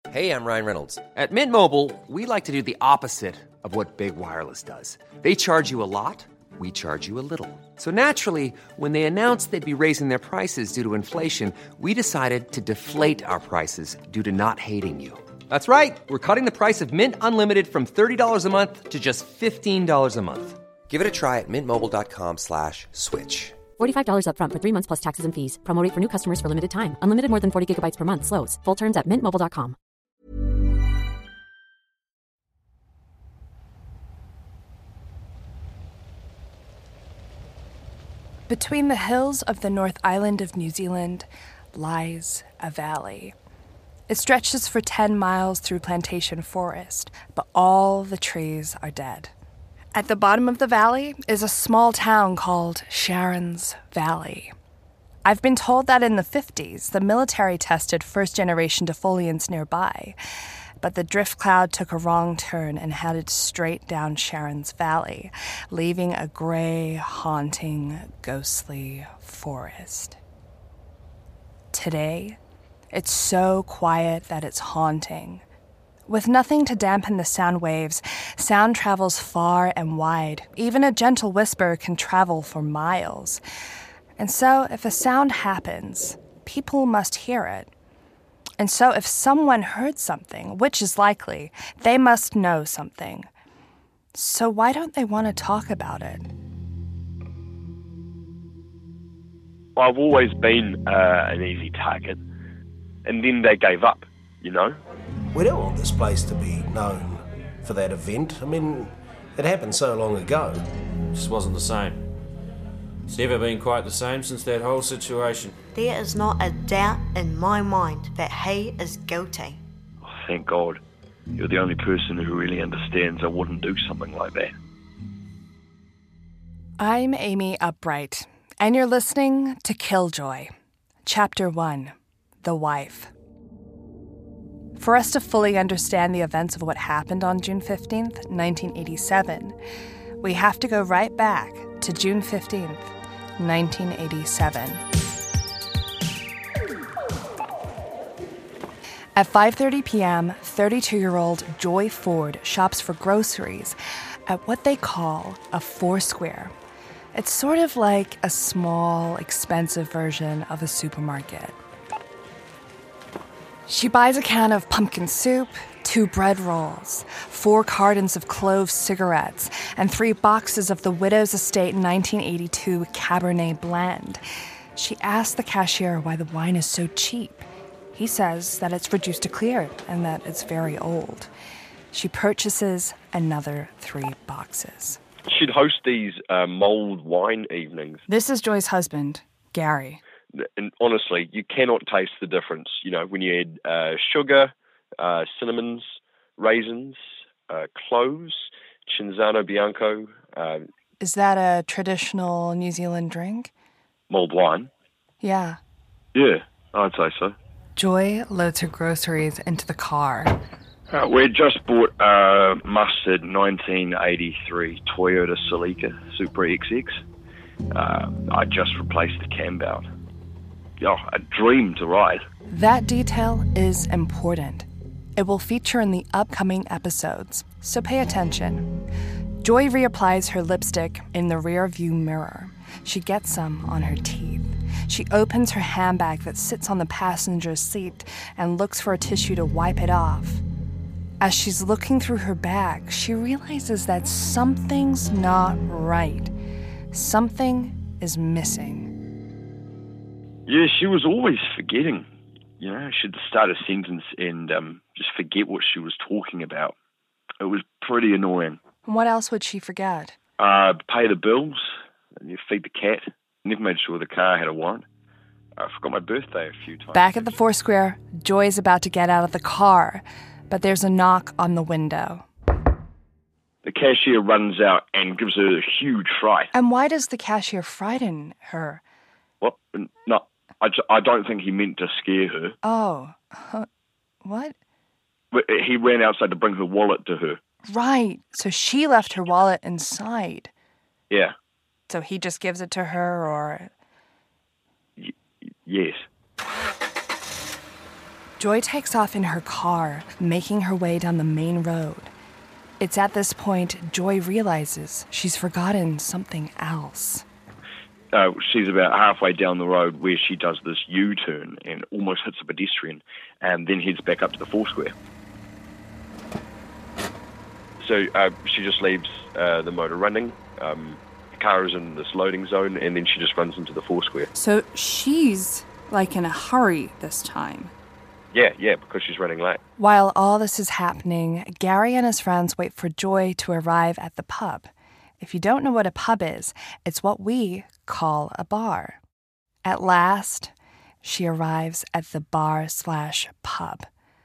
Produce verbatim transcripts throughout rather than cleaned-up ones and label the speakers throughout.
Speaker 1: Hey, I'm Ryan Reynolds.
Speaker 2: At Mint Mobile, we like to do the opposite of what Big Wireless does. They charge you a lot, we charge you a little. So naturally, when they announced they'd be raising their prices due to inflation, we decided to deflate our prices due to not hating you. That's right. We're cutting the price of Mint Unlimited from thirty dollars a month to just fifteen dollars a month.
Speaker 1: Give it a try at mintmobile.com slash switch.
Speaker 3: forty-five dollars up front for three months plus taxes and fees. Promo rate for new customers for limited time. Unlimited more than forty gigabytes per month. Slows full terms at mint mobile dot com.
Speaker 4: Between the hills of the North Island of New Zealand lies a valley. It stretches for ten miles through plantation forest, but all the trees are dead. At the bottom of the valley is a small town called Sharon's Valley. I've been told that in the fifties, the military tested first-generation defoliants nearby, but the drift cloud took a wrong turn and headed straight down Sharon's Valley, leaving a gray, haunting, ghostly forest. Today, it's so quiet that it's haunting. With nothing to dampen the sound waves, sound travels far and wide. Even a gentle whisper can travel for miles. And so, if a sound happens, people must hear it. And so if someone heard something, which is likely, they must know something. So why don't they want to talk about it?
Speaker 5: I've always been uh, an easy target. And then they gave up, you know?
Speaker 6: We don't want this place to be known for that event. I mean, it happened so long ago.
Speaker 7: It just wasn't the same. It's never been quite the same since that whole situation.
Speaker 8: There is not a doubt in my mind that he is guilty.
Speaker 5: Oh, thank God. You're the only person who really understands I wouldn't do something like that.
Speaker 4: I'm Amy Upright, and you're listening to Killjoy, Chapter one, The Wife. For us to fully understand the events of what happened on June fifteenth, nineteen eighty-seven, we have to go right back to June fifteenth, nineteen eighty-seven. At five thirty p.m., thirty-two-year-old Joy Ford shops for groceries at what they call a Foursquare. It's sort of like a small, expensive version of a supermarket. She buys a can of pumpkin soup, two bread rolls, four cartons of clove cigarettes, and three boxes of the Widow's Estate nineteen eighty-two Cabernet Blend. She asks the cashier why the wine is so cheap. He says that it's reduced to clear and that it's very old. She purchases another three boxes.
Speaker 5: She'd host these uh, mulled wine evenings.
Speaker 4: This is Joy's husband, Gary.
Speaker 5: And honestly, you cannot taste the difference. You know, when you add uh, sugar, uh, cinnamons, raisins, uh, cloves, Cinzano Bianco. Uh,
Speaker 4: Is that a traditional New Zealand drink?
Speaker 5: Mulled wine?
Speaker 4: Yeah.
Speaker 5: Yeah, I'd say so.
Speaker 4: Joy loads her groceries into the car.
Speaker 5: Uh, we just bought a mustard nineteen eighty-three Toyota Celica Supra X X. Uh, I just replaced the cam belt. Oh, a dream to ride.
Speaker 4: That detail is important. It will feature in the upcoming episodes, so pay attention. Joy reapplies her lipstick in the rear-view mirror. She gets some on her teeth. She opens her handbag that sits on the passenger seat and looks for a tissue to wipe it off. As she's looking through her bag, she realizes that something's not right. Something is missing.
Speaker 5: Yeah, she was always forgetting. You know, she'd start a sentence and um, just forget what she was talking about. It was pretty annoying.
Speaker 4: What else would she forget?
Speaker 5: Uh, pay the bills, and you feed the cat. Never made sure the car had a warrant. I forgot my birthday a few times.
Speaker 4: Back at the Foursquare, Joy's about to get out of the car, but there's a knock on the window.
Speaker 5: The cashier runs out and gives her a huge fright.
Speaker 4: And why does the cashier frighten her?
Speaker 5: What? No, I, I don't think he meant to scare her.
Speaker 4: Oh, huh. What?
Speaker 5: But he ran outside to bring her wallet to her.
Speaker 4: Right, so she left her wallet inside.
Speaker 5: Yeah.
Speaker 4: So he just gives it to her, or...
Speaker 5: Y- yes.
Speaker 4: Joy takes off in her car, making her way down the main road. It's at this point Joy realizes she's forgotten something else.
Speaker 5: Uh, she's about halfway down the road where she does this U-turn and almost hits a pedestrian and then heads back up to the Foursquare. So uh, she just leaves uh, the motor running. Um, the car is in this loading zone, and then she just runs into the Foursquare.
Speaker 9: So she's, like, in a hurry this time.
Speaker 5: Yeah, yeah, because she's running late.
Speaker 4: While all this is happening, Gary and his friends wait for Joy to arrive at the pub. If you don't know what a pub is, it's what we call a bar. At last, she arrives at the bar slash pub.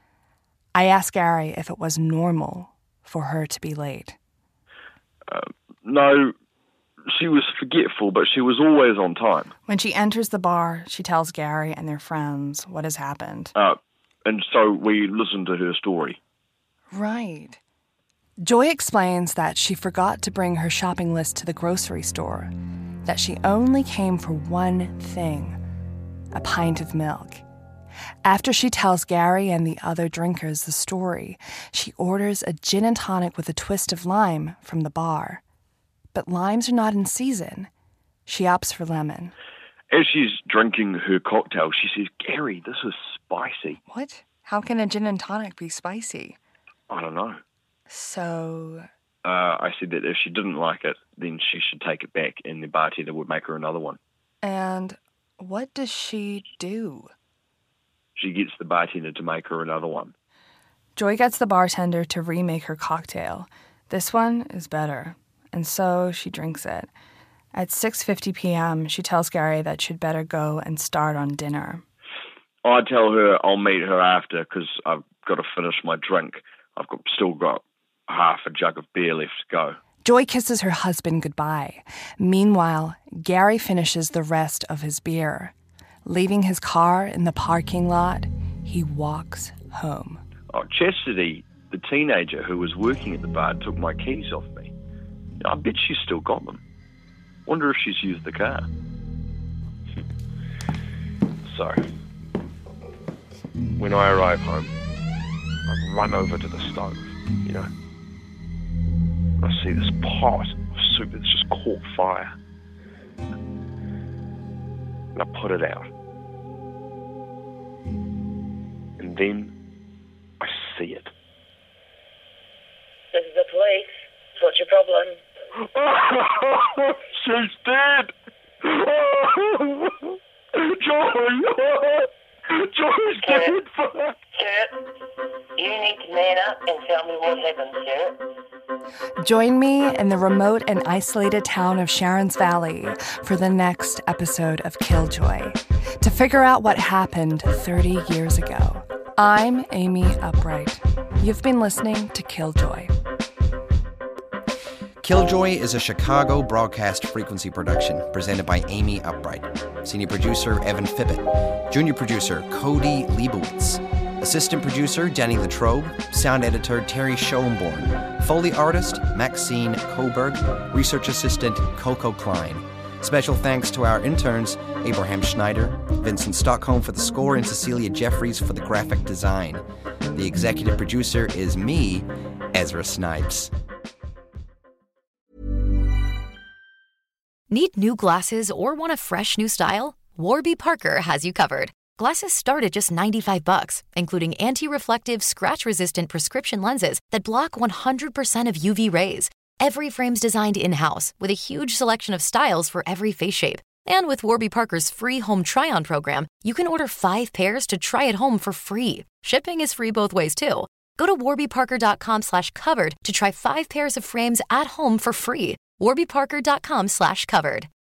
Speaker 4: I ask Gary if it was normal for her to be late.
Speaker 5: Uh, no, she was forgetful, but she was always on time.
Speaker 9: When she enters the bar, she tells Gary and their friends what has happened.
Speaker 5: Uh, and so we listen to her story.
Speaker 4: Right. Joy explains that she forgot to bring her shopping list to the grocery store, that she only came for one thing, a pint of milk. After she tells Gary and the other drinkers the story, she orders a gin and tonic with a twist of lime from the bar. But limes are not in season. She opts for lemon.
Speaker 5: As she's drinking her cocktail, she says, "Gary, this is spicy."
Speaker 4: What? How can a gin and tonic be spicy?
Speaker 5: I don't know.
Speaker 4: So...
Speaker 5: Uh, I said that if she didn't like it, then she should take it back and the bartender would make her another one.
Speaker 4: And what does she do?
Speaker 5: She gets the bartender to make her another one.
Speaker 9: Joy gets the bartender to remake her cocktail. This one is better, and so she drinks it. At six fifty p.m., she tells Gary that she'd better go and start on dinner.
Speaker 5: I tell her I'll meet her after because I've got to finish my drink. I've got, still got half a jug of beer left to go.
Speaker 4: Joy kisses her husband goodbye. Meanwhile, Gary finishes the rest of his beer. Leaving his car in the parking lot, he walks home.
Speaker 5: Oh, Chastity, the teenager who was working at the bar, took my keys off me. I bet she's still got them. Wonder if she's used the car. So, when I arrive home, I run over to the stove, you know. I see this pot of soup that's just caught fire. And I put it out. And then I see it.
Speaker 10: This is the police. What's your problem?
Speaker 5: Oh, she's dead! Oh, Joy! Joy's dead!
Speaker 10: Sir, you need to man up and tell me what happened, sir.
Speaker 4: Join me in the remote and isolated town of Sharon's Valley for the next episode of Killjoy to figure out what happened thirty years ago. I'm Amy Upright. You've been listening to Killjoy.
Speaker 1: Killjoy is a Chicago broadcast frequency production presented by Amy Upright. Senior producer Evan Fibbett. Junior producer Cody Leibowitz. Assistant producer Danny Latrobe. Sound editor Terry Schoenborn. Foley artist Maxine Coburg. Research assistant Coco Klein. Special thanks to our interns Abraham Schneider, Vincent Stockholm for the score, and Cecilia Jeffries for the graphic design. The executive producer is me, Ezra Snipes.
Speaker 11: Need new glasses or want a fresh new style? Warby Parker has you covered. Glasses start at just ninety-five bucks, including anti-reflective, scratch-resistant prescription lenses that block one hundred percent of U V rays. Every frame's designed in-house with a huge selection of styles for every face shape. And with Warby Parker's free home try-on program, you can order five pairs to try at home for free. Shipping is free both ways, too. Go to warbyparker.com slash covered to try five pairs of frames at home for free. warbyparker.com slash covered.